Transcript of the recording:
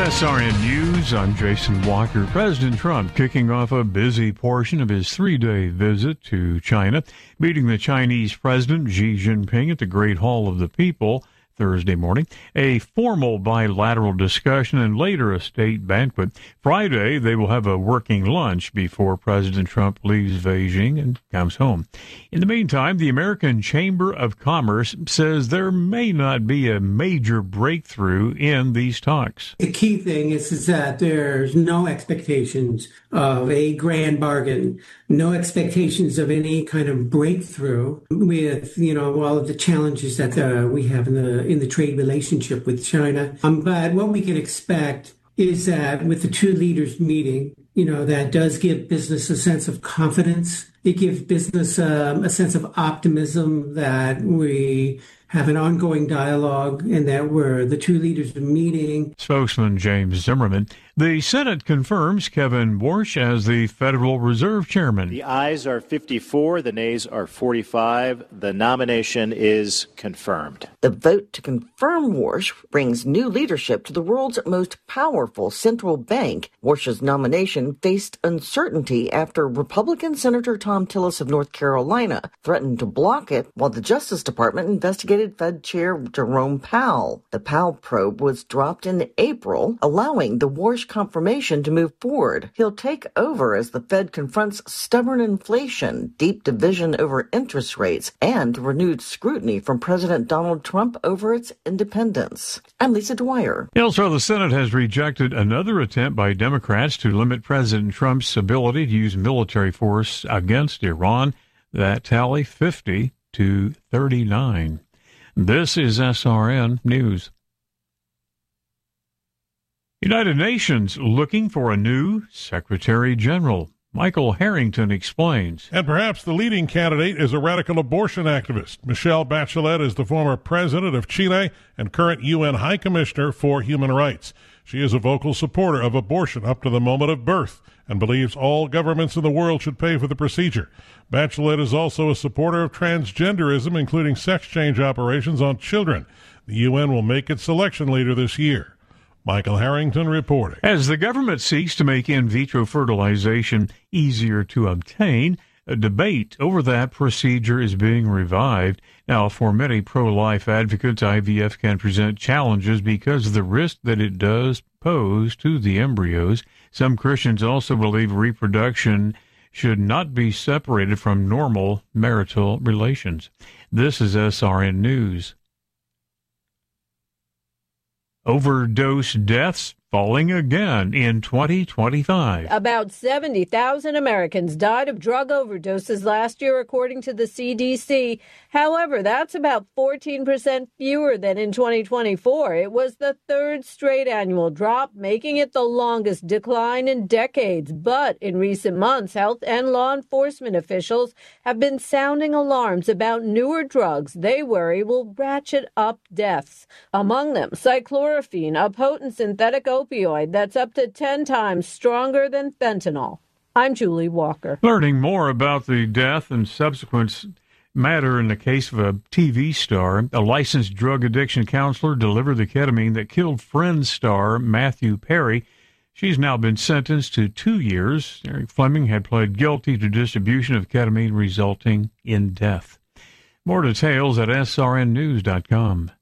SRN News. I'm Jason Walker. President Trump kicking off a busy portion of his 3-day visit to China, meeting the Chinese President Xi Jinping at the Great Hall of the People Thursday morning, a formal bilateral discussion, and later a state banquet. Friday, they will have a working lunch before President Trump leaves Beijing and comes home. In the meantime, the American Chamber of Commerce says there may not be a major breakthrough in these talks. The key thing is that there's no expectations of a grand bargain, no expectations of any kind of breakthrough with, all of the challenges that we have in the trade relationship with China. But what we can expect is that with the two leaders meeting, that does give business a sense of confidence. It gives business a sense of optimism that we have an ongoing dialogue and that the two leaders are meeting. Spokesman James Zimmerman. The Senate confirms Kevin Warsh as the Federal Reserve Chairman. The ayes are 54, the nays are 45. The nomination is confirmed. The vote to confirm Warsh brings new leadership to the world's most powerful central bank. Warsh's nomination faced uncertainty after Republican Senator Tom Tillis of North Carolina threatened to block it while the Justice Department investigated Fed Chair Jerome Powell. The Powell probe was dropped in April, allowing the Warsh confirmation to move forward. He'll take over as the Fed confronts stubborn inflation, deep division over interest rates, and renewed scrutiny from President Donald Trump over its independence. I'm Lisa Dwyer. Also, the Senate has rejected another attempt by Democrats to limit President Trump's ability to use military force against Iran. That tally 50 to 39. This is SRN News. United Nations looking for a new Secretary General. Michael Harrington explains. And perhaps the leading candidate is a radical abortion activist. Michelle Bachelet is the former president of Chile and current UN High Commissioner for Human Rights. She is a vocal supporter of abortion up to the moment of birth and believes all governments in the world should pay for the procedure. Bachelet is also a supporter of transgenderism, including sex change operations on children. The UN will make its selection later this year. Michael Harrington reporting. As the government seeks to make in vitro fertilization easier to obtain, a debate over that procedure is being revived. Now, for many pro-life advocates, IVF can present challenges because of the risk that it does pose to the embryos. Some Christians also believe reproduction should not be separated from normal marital relations. This is SRN News. Overdose deaths falling again in 2025. About 70,000 Americans died of drug overdoses last year, according to the CDC. However, that's about 14% fewer than in 2024. It was the third straight annual drop, making it the longest decline in decades. But in recent months, health and law enforcement officials have been sounding alarms about newer drugs they worry will ratchet up deaths. Among them, cyclorphine, a potent synthetic opioid that's up to 10 times stronger than fentanyl. I'm Julie Walker. Learning more about the death and subsequent matter in the case of a TV star, a licensed drug addiction counselor delivered the ketamine that killed Friends star Matthew Perry. She's now been sentenced to 2 years. Eric Fleming had pled guilty to distribution of ketamine resulting in death. More details at srnnews.com.